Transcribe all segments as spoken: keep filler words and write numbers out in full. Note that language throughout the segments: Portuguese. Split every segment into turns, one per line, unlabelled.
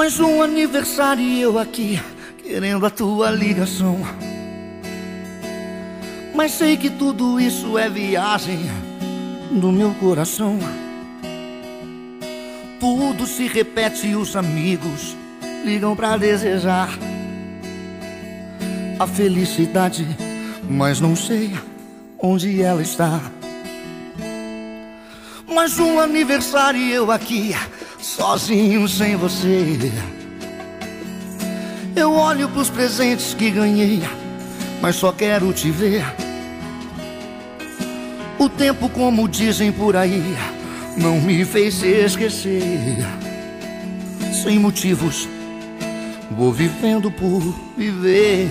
Mais um aniversário e eu aqui querendo a tua ligação. Mas sei que tudo isso é viagem do meu coração. Tudo se repete e os amigos ligam pra desejar a felicidade, mas não sei onde ela está. Mais um aniversário e eu aqui sozinho sem você. Eu olho pros presentes que ganhei, mas só quero te ver. O tempo, como dizem por aí, não me fez esquecer. Sem motivos, vou vivendo por viver.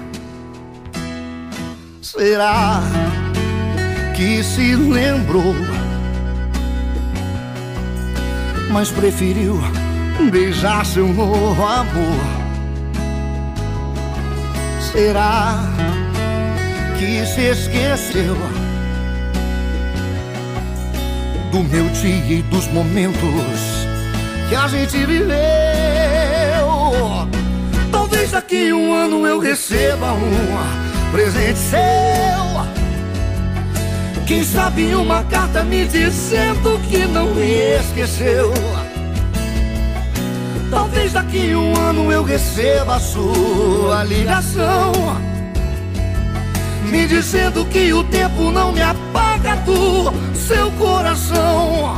Será que se lembrou, mas preferiu beijar seu novo amor? Será que se esqueceu do meu dia e dos momentos que a gente viveu? Talvez daqui um ano eu receba um presente seu. Quem sabe uma carta me dizendo que não me esqueceu. Talvez daqui um ano eu receba a sua ligação, me dizendo que o tempo não me apaga do seu coração.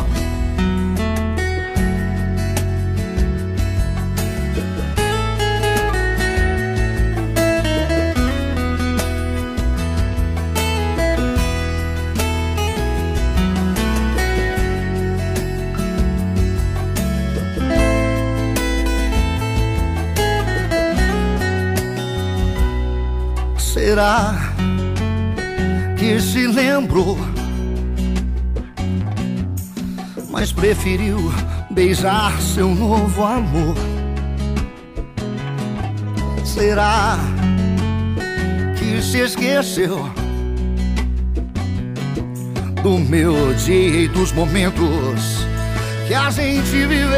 Será que se lembrou, mas preferiu beijar seu novo amor? Será que se esqueceu do meu dia e dos momentos que a gente viveu?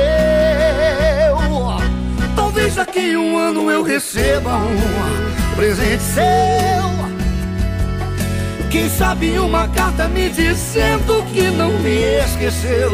Talvez daqui um ano eu receba um presente seu. Quem sabe uma carta me dizendo que não me esqueceu.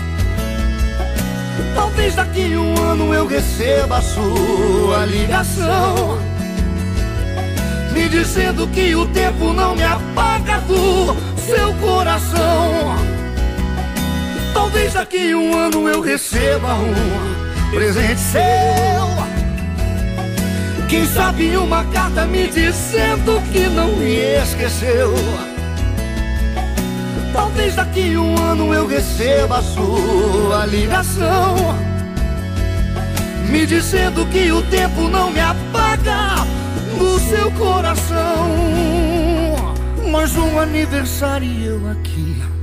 Talvez daqui um ano eu receba a sua ligação, me dizendo que o tempo não me apaga do seu coração. Talvez daqui um ano eu receba um presente seu. Quem sabe uma carta me dizendo que não me esqueceu. Talvez daqui um ano eu receba a sua ligação, me dizendo que o tempo não me apaga do seu coração. Mais um aniversário e eu aqui